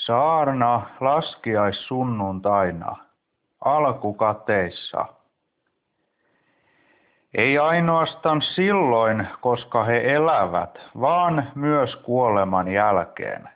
Saarna laskiaissunnuntaina, alkukateissa. Ei ainoastaan silloin, koska he elävät, vaan myös kuoleman jälkeen.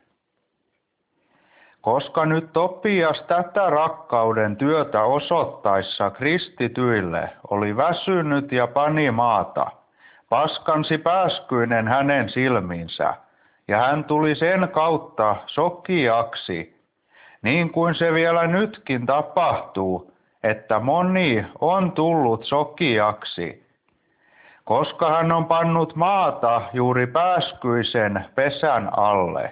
Koska nyt Topias tätä rakkauden työtä osoittaessa kristityille oli väsynyt ja pani maata, paskansi pääskyinen hänen silmiinsä, ja hän tuli sen kautta sokeaksi, niin kuin se vielä nytkin tapahtuu, että moni on tullut sokeaksi, koska hän on pannut maata juuri pääskyisen pesän alle.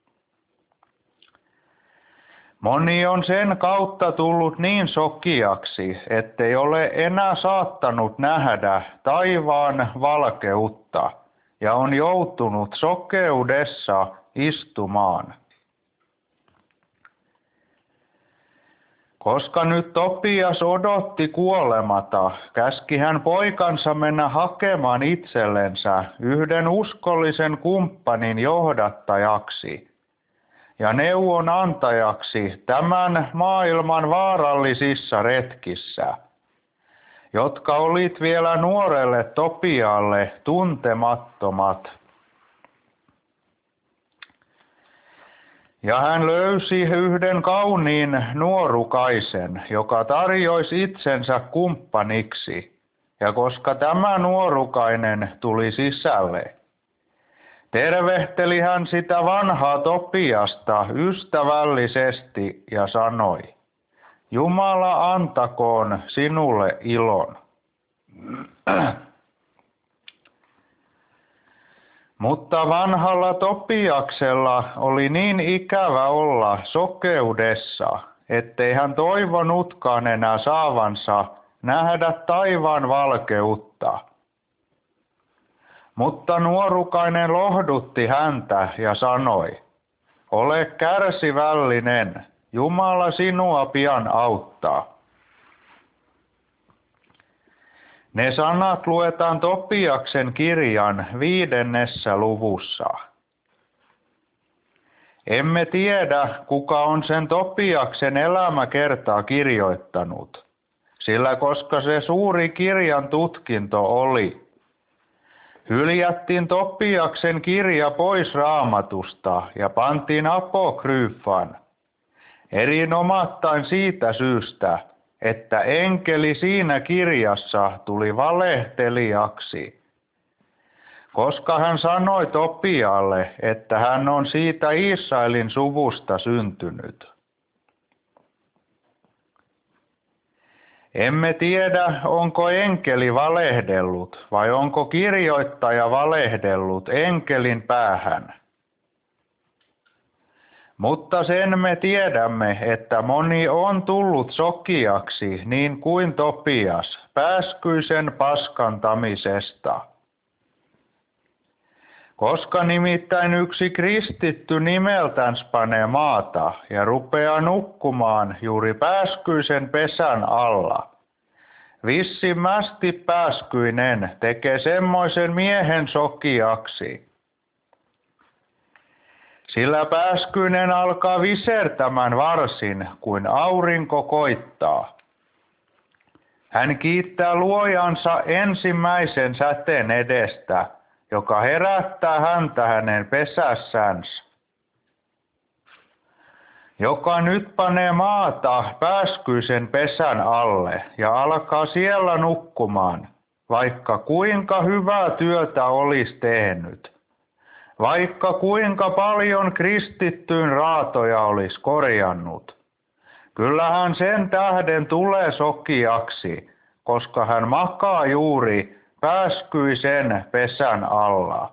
Moni on sen kautta tullut niin sokeaksi, ettei ole enää saattanut nähdä taivaan valkeutta ja on joutunut sokeudessa istumaan. Koska nyt Topias odotti kuolemata, käski hän poikansa mennä hakemaan itsellensä yhden uskollisen kumppanin johdattajaksi ja neuvonantajaksi tämän maailman vaarallisissa retkissä, jotka olit vielä nuorelle Topialle tuntemattomat. Ja hän löysi yhden kauniin nuorukaisen, joka tarjoisi itsensä kumppaniksi, ja koska tämä nuorukainen tuli sisälle, tervehteli hän sitä vanhaa Topiasta ystävällisesti ja sanoi: Jumala antakoon sinulle ilon. Mutta vanhalla Topiaksella oli niin ikävä olla sokeudessa, ettei hän toivonutkaan enää saavansa nähdä taivaan valkeutta. Mutta nuorukainen lohdutti häntä ja sanoi: Ole kärsivällinen, Jumala sinua pian auttaa. Ne sanat luetaan Topiaksen kirjan 5. luvussa. Emme tiedä, kuka on sen Topiaksen elämäkertaa kirjoittanut, sillä koska se suuri kirjan tutkinto oli, hyljättiin Topiaksen kirja pois Raamatusta ja pantiin apokryfaan, erinomattain siitä syystä, että enkeli siinä kirjassa tuli valehtelijaksi, koska hän sanoi Topialle, että hän on siitä Israelin suvusta syntynyt. Emme tiedä, onko enkeli valehdellut vai onko kirjoittaja valehdellut enkelin päähän. Mutta sen me tiedämme, että moni on tullut sokeaksi niin kuin Topias pääskyisen paskantamisesta. Koska nimittäin yksi kristitty nimeltänsä panee maata ja rupeaa nukkumaan juuri pääskyisen pesän alla, vissimmästi pääskyinen tekee semmoisen miehen sokeaksi. Sillä pääskyinen alkaa visertämään varsin, kuin aurinko koittaa. Hän kiittää luojansa ensimmäisen säteen edestä, joka herättää häntä hänen pesässänsä, joka nyt panee maata pääskyisen pesän alle ja alkaa siellä nukkumaan, vaikka kuinka hyvää työtä olisi tehnyt. Vaikka kuinka paljon kristittyyn raatoja olisi korjannut, kyllä hän sen tähden tulee sokeaksi, koska hän makaa juuri pääskyisen pesän alla.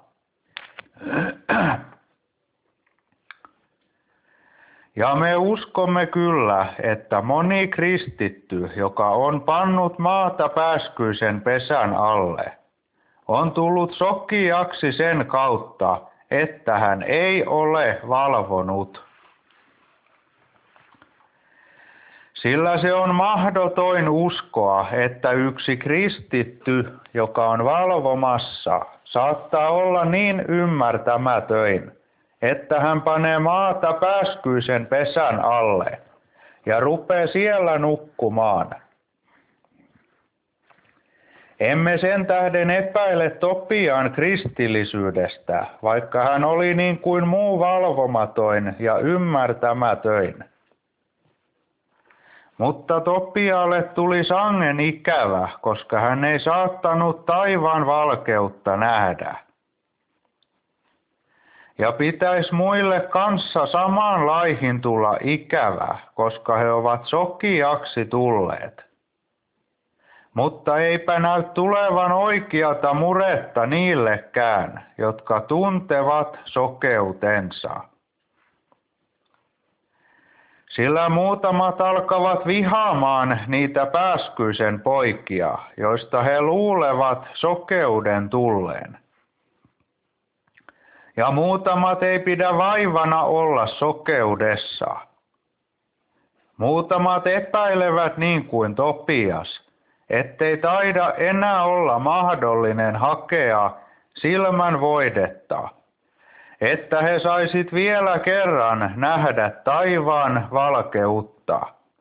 Ja me uskomme kyllä, että moni kristitty, joka on pannut maata pääskyisen pesän alle, on tullut sokeaksi sen kautta, että hän ei ole valvonut. Sillä se on mahdoton uskoa, että yksi kristitty, joka on valvomassa, saattaa olla niin ymmärtämätön, että hän panee maata pääskyisen pesän alle ja rupeaa siellä nukkumaan. Emme sen tähden epäile Topiaan kristillisyydestä, vaikka hän oli niin kuin muu valvomatoin ja ymmärtämätöin. Mutta Topialle tuli sangen ikävä, koska hän ei saattanut taivaan valkeutta nähdä. Ja pitäisi muille kanssa samanlaihin tulla ikävä, koska he ovat sokeaksi tulleet. Mutta eipä näy tulevan oikeata muretta niillekään, jotka tuntevat sokeutensa. Sillä muutamat alkavat vihaamaan niitä pääskyisen poikia, joista he luulevat sokeuden tulleen. Ja muutamat ei pidä vaivana olla sokeudessa. Muutamat epäilevät niin kuin Topias, ettei taida enää olla mahdollinen hakea silmän voidetta, että he saisit vielä kerran nähdä taivaan valkeutta.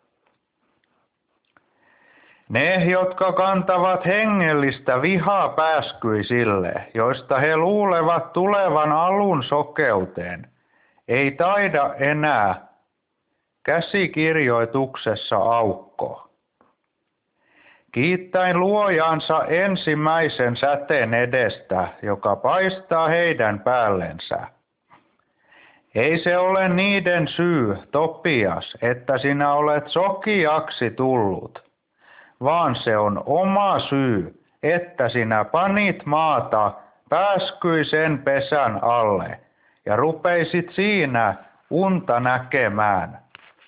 Ne, jotka kantavat hengellistä vihaa pääskyisille, joista he luulevat tulevan alun sokeuteen, ei taida enää käsikirjoituksessa aukko. Kiittäen luojansa ensimmäisen säteen edestä, joka paistaa heidän päällensä. Ei se ole niiden syy, Topias, että sinä olet sokeaksi tullut, vaan se on oma syy, että sinä panit maata pääskyisen pesän alle ja rupeisit siinä unta näkemään.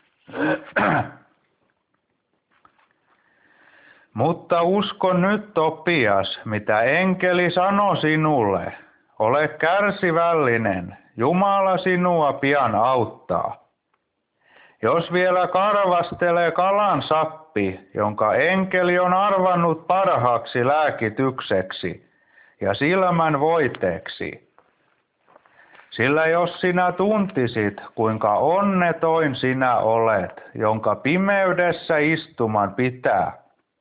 Mutta usko nyt, Topias, mitä enkeli sanoi sinulle. Ole kärsivällinen, Jumala sinua pian auttaa. Jos vielä karvastelee kalan sappi, jonka enkeli on arvannut parhaaksi lääkitykseksi ja silmän voiteeksi. Sillä jos sinä tuntisit, kuinka onnetoin sinä olet, jonka pimeydessä istuman pitää,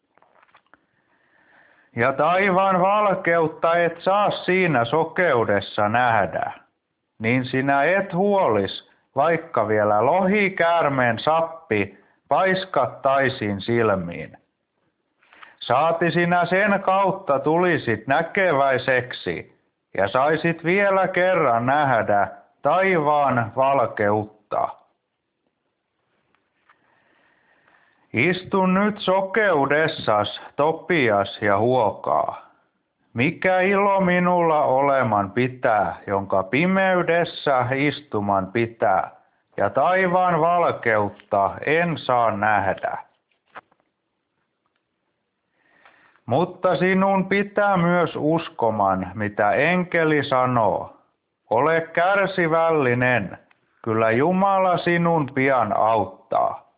ja taivaan valkeutta et saa siinä sokeudessa nähdä, niin sinä et huolis, vaikka vielä lohikäärmeen sappi paiskattaisiin silmiin. Saati sinä sen kautta tulisit näkeväiseksi ja saisit vielä kerran nähdä taivaan valkeutta. Istun nyt sokeudessas, Topias, ja huokaa. Mikä ilo minulla oleman pitää, jonka pimeydessä istuman pitää, ja taivaan valkeutta en saa nähdä. Mutta sinun pitää myös uskoman, mitä enkeli sanoo. Ole kärsivällinen, kyllä Jumala sinun pian auttaa.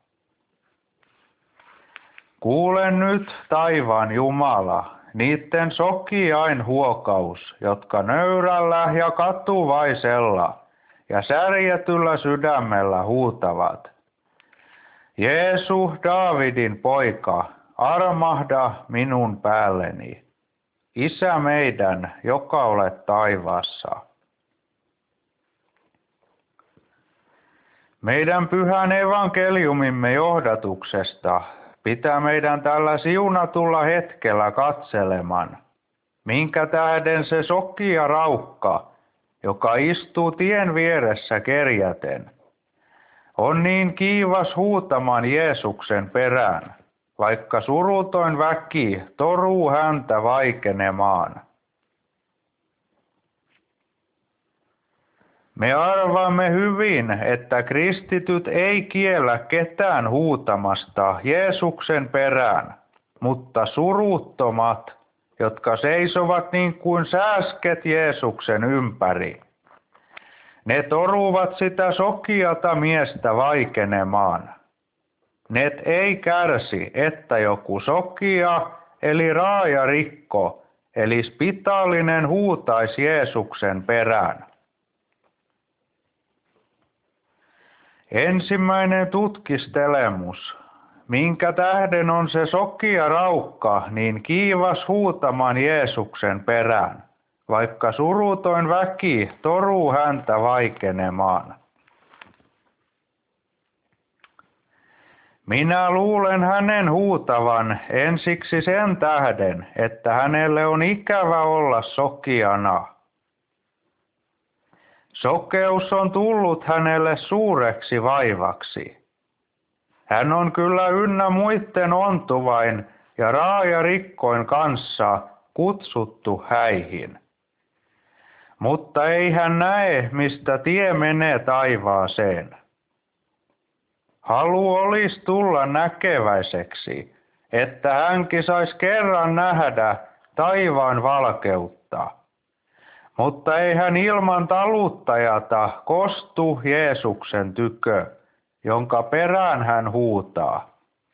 Kuule nyt, taivaan Jumala, niitten sokiain huokaus, jotka nöyrällä ja katuvaisella ja särjetyllä sydämellä huutavat. Jeesu, Daavidin poika, armahda minun päälleni. Isä meidän, joka olet taivaassa. Meidän pyhän evankeliumimme johdatuksesta pitää meidän tällä siunatulla hetkellä katseleman, minkä tähden se sokea raukka, joka istuu tien vieressä kerjäten, on niin kiivas huutamaan Jeesuksen perään, vaikka surutoin väki toruu häntä vaikenemaan. Me arvaamme hyvin, että kristityt ei kiellä ketään huutamasta Jeesuksen perään, mutta suruttomat, jotka seisovat niin kuin sääsket Jeesuksen ympäri. Ne toruvat sitä sokeata miestä vaikenemaan. Ne ei kärsi, että joku sokea eli raajarikko eli spitaalinen huutaisi Jeesuksen perään. Ensimmäinen tutkistelemus. Minkä tähden on se sokea raukka niin kiivas huutamaan Jeesuksen perään, vaikka surutoin väki toruu häntä vaikenemaan? Minä luulen hänen huutavan ensiksi sen tähden, että hänelle on ikävä olla sokeana. Sokeus on tullut hänelle suureksi vaivaksi. Hän on kyllä ynnä muitten ontuvain ja raajarikkoin kanssa kutsuttu häihin. Mutta ei hän näe, mistä tie menee taivaaseen. Halu olisi tulla näkeväiseksi, että hänkin saisi kerran nähdä taivaan valkeutta. Mutta ei hän ilman taluttajata kostu Jeesuksen tykö, jonka perään hän huutaa.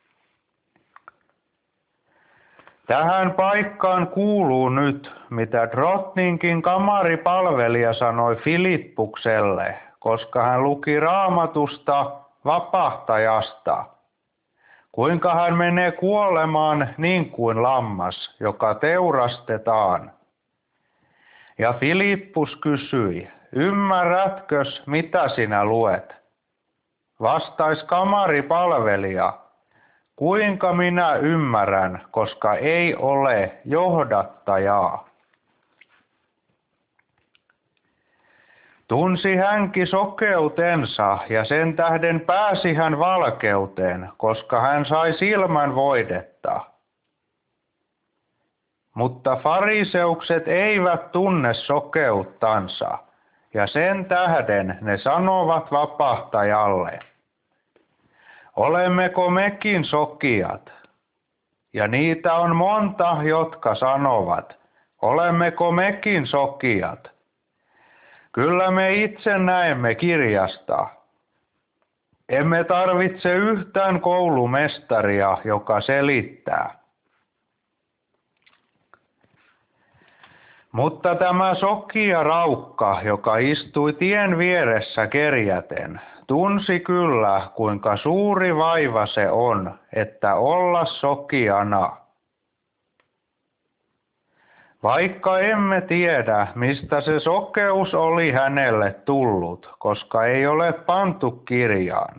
Tähän paikkaan kuuluu nyt, mitä Drottninkin kamaripalvelija sanoi Filippukselle, koska hän luki Raamatusta vapahtajasta, kuinka hän menee kuolemaan niin kuin lammas, joka teurastetaan. Ja Filippus kysyi, ymmärrätkös mitä sinä luet? Vastais kamaripalvelija, kuinka minä ymmärrän, koska ei ole johdattajaa. Tunsi hänkin sokeutensa ja sen tähden pääsi hän valkeuteen, koska hän sai silmän voidetta. Mutta fariseukset eivät tunne sokeuttansa, ja sen tähden ne sanovat vapahtajalle, olemmeko mekin sokeat? Ja niitä on monta, jotka sanovat, olemmeko mekin sokeat? Kyllä me itse näemme kirjasta. Emme tarvitse yhtään koulumestaria, joka selittää. Mutta tämä sokea raukka, joka istui tien vieressä kerjäten, tunsi kyllä, kuinka suuri vaiva se on, että olla sokeana. Vaikka emme tiedä, mistä se sokeus oli hänelle tullut, koska ei ole pantu kirjaan.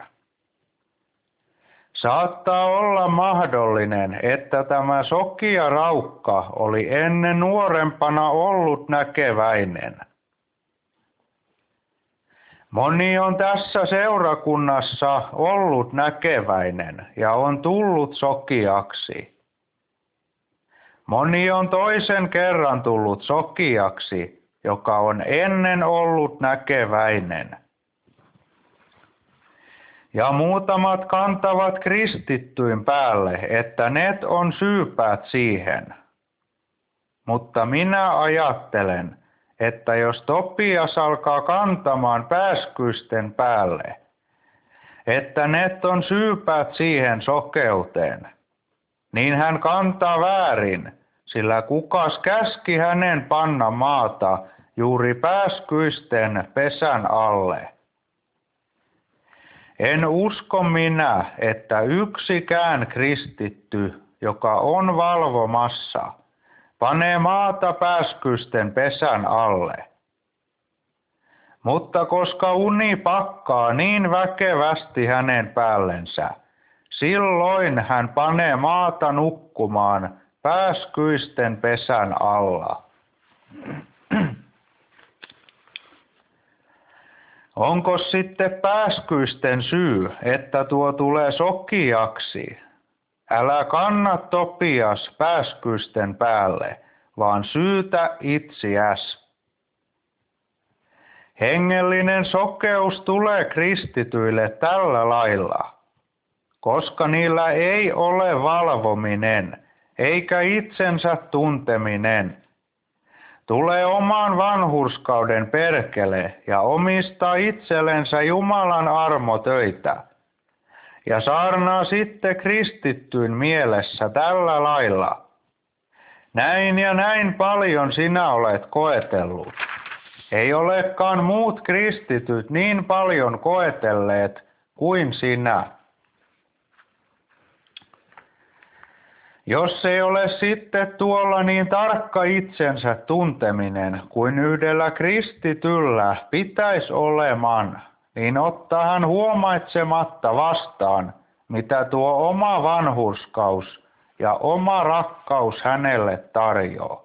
Saattaa olla mahdollinen, että tämä sokea raukka oli ennen nuorempana ollut näkeväinen. Moni on tässä seurakunnassa ollut näkeväinen ja on tullut sokeaksi. Moni on toisen kerran tullut sokeaksi, joka on ennen ollut näkeväinen. Ja muutamat kantavat kristittyyn päälle, että ne on syypäät siihen. Mutta minä ajattelen, että jos Topias alkaa kantamaan pääskysten päälle, että ne on syypäät siihen sokeuteen, niin hän kantaa väärin, sillä kukas käski hänen panna maata juuri pääskyisten pesän alle. En usko minä, että yksikään kristitty, joka on valvomassa, panee maata pääskysten pesän alle. Mutta koska uni pakkaa niin väkevästi hänen päällensä, silloin hän panee maata nukkumaan pääskyisten pesän alla. Onko sitten pääskyisten syy, että tuo tulee sokeaksi? Älä kanna Topias pääskysten päälle, vaan syytä itseäs. Hengellinen sokeus tulee kristityille tällä lailla, koska niillä ei ole valvominen eikä itsensä tunteminen. Tulee oman vanhurskauden perkele ja omistaa itsellensä Jumalan armotöitä. Ja saarnaa sitten kristittyyn mielessä tällä lailla. Näin ja näin paljon sinä olet koetellut. Ei olekaan muut kristityt niin paljon koetelleet kuin sinä. Jos ei ole sitten tuolla niin tarkka itsensä tunteminen kuin yhdellä kristityllä pitäisi oleman, niin ottaa hän huomaitsematta vastaan, mitä tuo oma vanhurskaus ja oma rakkaus hänelle tarjoaa.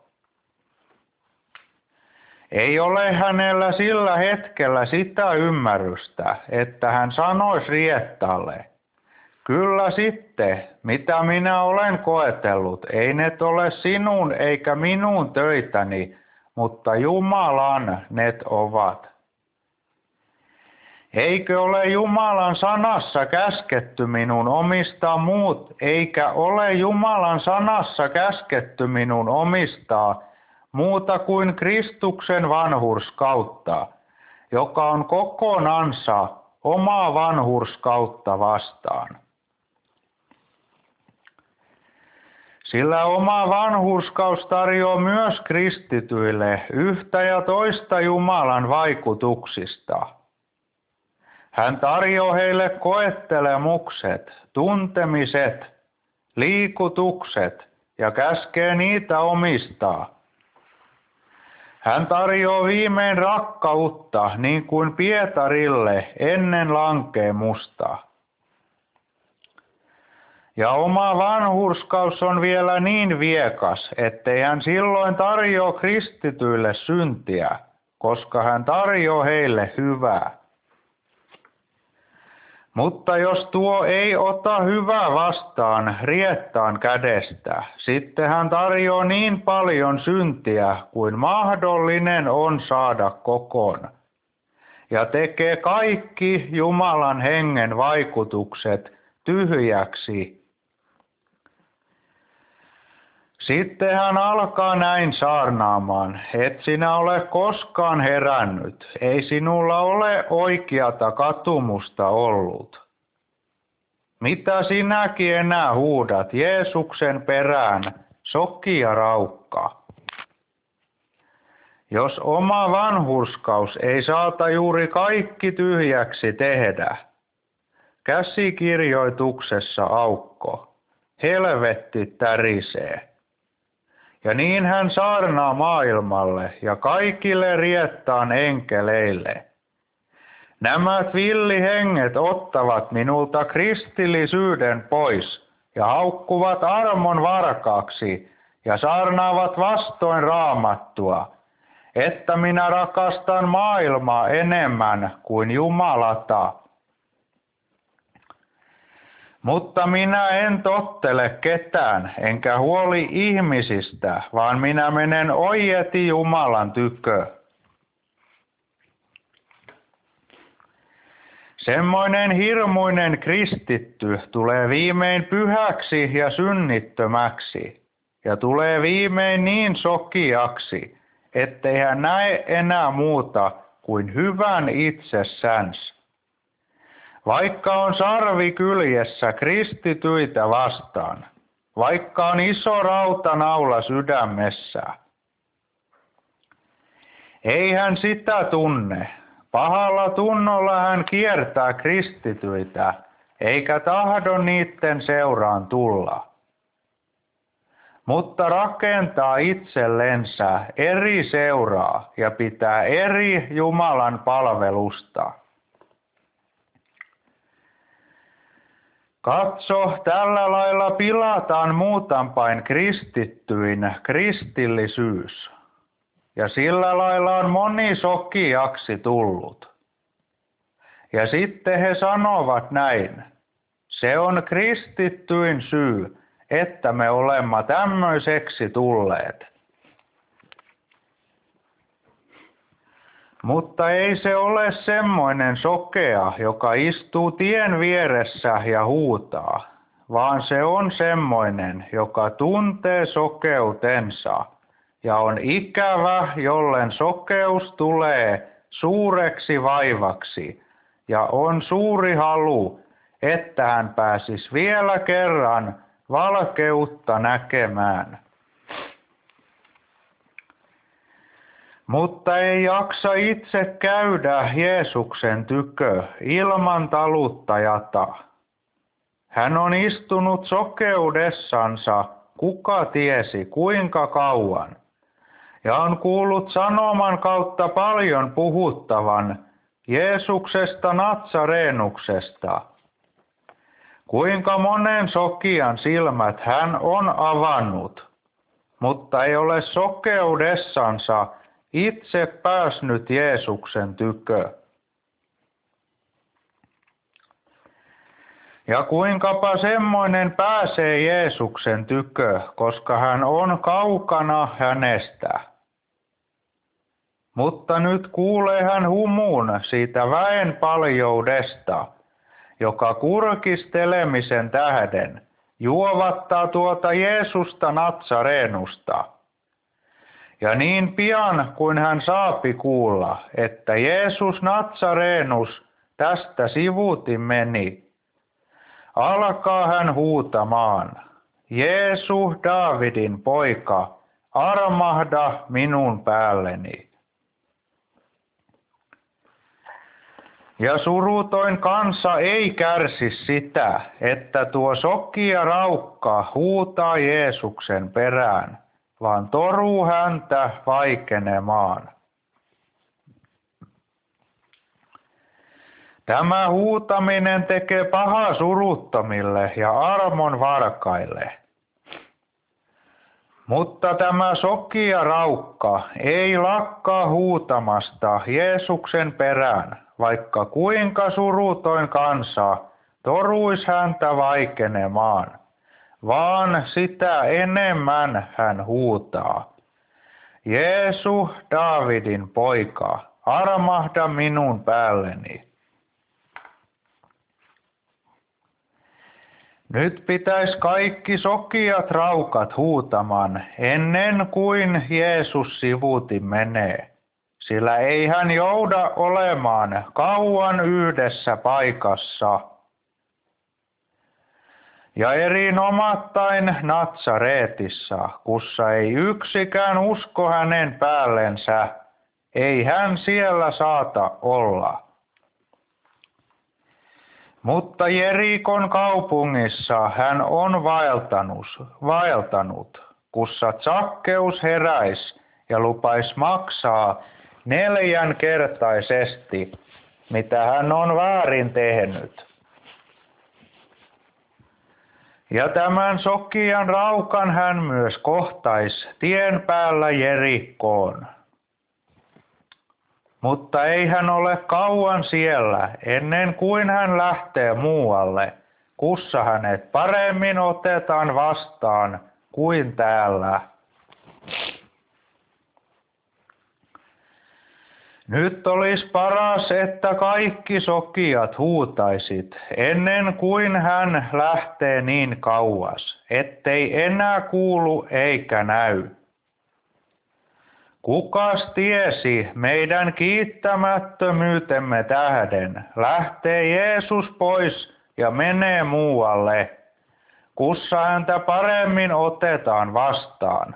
Ei ole hänellä sillä hetkellä sitä ymmärrystä, että hän sanoisi Riettalle, kyllä sitten, mitä minä olen koetellut, ei ne ole sinun eikä minun töitäni, mutta Jumalan ne ovat. Eikö ole Jumalan sanassa käsketty minun omistaa muut, eikä ole Jumalan sanassa käsketty minun omistaa muuta kuin Kristuksen vanhurskautta, joka on kokonansa omaa vanhurskautta vastaan. Sillä oma vanhurskaus tarjoaa myös kristityille yhtä ja toista Jumalan vaikutuksista. Hän tarjoaa heille koettelemukset, tuntemiset, liikutukset ja käskee niitä omistaa. Hän tarjoaa viimein rakkautta niin kuin Pietarille ennen lankeemusta. Ja oma vanhurskaus on vielä niin viekas, ettei hän silloin tarjoa kristityille syntiä, koska hän tarjoaa heille hyvää. Mutta jos tuo ei ota hyvää vastaan Riettaan kädestä, sitten hän tarjoaa niin paljon syntiä kuin mahdollinen on saada kokoon, ja tekee kaikki Jumalan hengen vaikutukset tyhjäksi. Sitten hän alkaa näin saarnaamaan, et sinä ole koskaan herännyt, ei sinulla ole oikeata katumusta ollut. Mitä sinäkin enää huudat Jeesuksen perään, sokia raukka? Jos oma vanhurskaus ei saata juuri kaikki tyhjäksi tehdä, käsikirjoituksessa aukko, helvetti tärisee. Ja niin hän saarnaa maailmalle ja kaikille Riettaan enkeleille. Nämä villihenget ottavat minulta kristillisyyden pois ja haukkuvat armon varkaaksi ja saarnaavat vastoin Raamattua, että minä rakastan maailmaa enemmän kuin Jumalata. Mutta minä en tottele ketään, enkä huoli ihmisistä, vaan minä menen oieti Jumalan tykö. Semmoinen hirmuinen kristitty tulee viimein pyhäksi ja synnittömäksi, ja tulee viimein niin sokiaksi, ettei hän näe enää muuta kuin hyvän itsessänsä. Vaikka on sarvi kyljessä kristityitä vastaan, vaikka on iso rautanaula sydämessä. Ei hän sitä tunne. Pahalla tunnolla hän kiertää kristityitä, eikä tahdo niiden seuraan tulla. Mutta rakentaa itsellensä eri seuraa ja pitää eri Jumalan palvelusta. Katso, tällä lailla pilataan muutampain kristittyinä kristillisyys, ja sillä lailla on moni sokiaksi tullut. Ja sitten he sanovat näin, se on kristittyin syy, että me olemme tämmöiseksi tulleet. Mutta ei se ole semmoinen sokea, joka istuu tien vieressä ja huutaa, vaan se on semmoinen, joka tuntee sokeutensa ja on ikävä, jollen sokeus tulee suureksi vaivaksi ja on suuri halu, että hän pääsisi vielä kerran valkeutta näkemään. mutta ei jaksa itse käydä Jeesuksen tykö ilman taluttajata. Hän on istunut sokeudessansa kuka tiesi kuinka kauan, ja on kuullut sanoman kautta paljon puhuttavan Jeesuksesta Natsarenuksesta. Kuinka monen sokian silmät hän on avannut, mutta ei ole sokeudessansa itse päässyt Jeesuksen tykö. Ja kuinkapa semmoinen pääsee Jeesuksen tykö, koska hän on kaukana hänestä. Mutta nyt kuulee hän humun siitä väen paljoudesta, joka kurkistelemisen tähden juovattaa tuota Jeesusta Natsarenusta. Ja niin pian kuin hän saapi kuulla, että Jeesus Natsarenus tästä sivuuti meni, alkaa hän huutamaan, Jeesus Daavidin poika, armahda minun päälleni. Ja surutoin kansa ei kärsi sitä, että tuo sokea raukka huutaa Jeesuksen perään, vaan toruu häntä vaikenemaan. Tämä huutaminen tekee pahaa suruttomille ja armon varkaille. Mutta tämä sokea raukka ei lakkaa huutamasta Jeesuksen perään, vaikka kuinka surutoin kansa toruis häntä vaikenemaan, vaan sitä enemmän hän huutaa. Jeesus, Daavidin poika, armahda minun päälleni. Nyt pitäisi kaikki sokeat raukat huutaman ennen kuin Jeesus sivuuti menee, sillä ei hän jouda olemaan kauan yhdessä paikassa. Ja erinomattain Natsaretissa, kussa ei yksikään usko hänen päällensä, ei hän siellä saata olla. Mutta Jerikon kaupungissa hän on vaeltanut, kussa Zakkeus heräis ja lupais maksaa 4-kertaisesti, mitä hän on väärin tehnyt. Ja tämän sokean raukan hän myös kohtais tien päällä Jerikkoon. Mutta ei hän ole kauan siellä, ennen kuin hän lähtee muualle, kussa hänet paremmin otetaan vastaan kuin täällä. Nyt olisi paras, että kaikki sokeat huutaisit, ennen kuin hän lähtee niin kauas, ettei enää kuulu eikä näy. Kukas tiesi meidän kiittämättömyytemme tähden, lähtee Jeesus pois ja menee muualle, kussa häntä paremmin otetaan vastaan.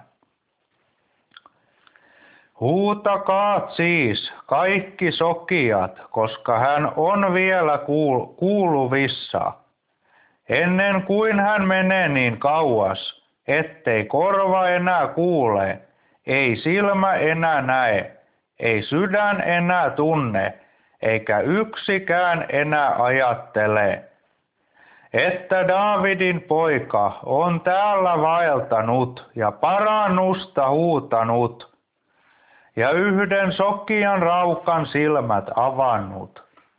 Huutakaat siis kaikki sokeat, koska hän on vielä kuuluvissa, ennen kuin hän menee niin kauas, ettei korva enää kuule, ei silmä enää näe, ei sydän enää tunne, eikä yksikään enää ajattele, että Daavidin poika on täällä vaeltanut ja parannusta huutanut, ja yhden sokean raukan silmät avannut.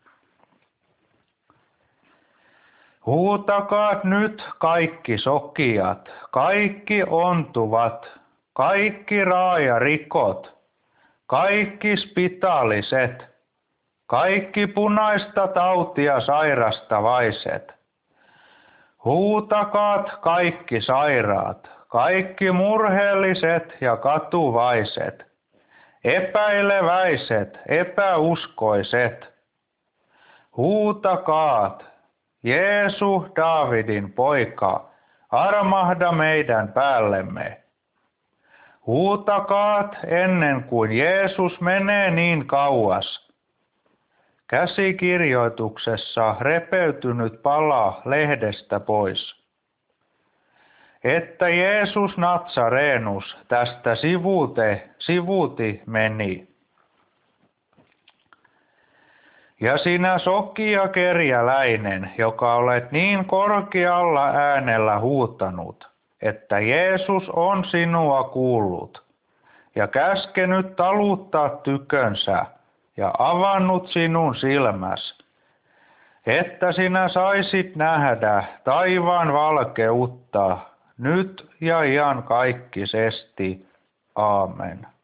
Huutakaat nyt kaikki sokeat, kaikki ontuvat, kaikki raajarikot, kaikki spitaaliset, kaikki punaista tautia sairastavaiset. Huutakaat kaikki sairaat, kaikki murheelliset ja katuvaiset, epäileväiset, epäuskoiset. Huutakaat, Jeesus, Daavidin poika, armahda meidän päällemme. Huutakaat ennen kuin Jeesus menee niin kauas. Käsikirjoituksessa repeytynyt pala lehdestä pois. Että Jeesus Natsarenus tästä sivuti meni. Ja sinä sokea kerjäläinen, joka olet niin korkealla äänellä huutanut, että Jeesus on sinua kuullut ja käskenyt taluttaa tykönsä ja avannut sinun silmäs, että sinä saisit nähdä taivaan valkeutta nyt ja iankaikkisesti. Aamen.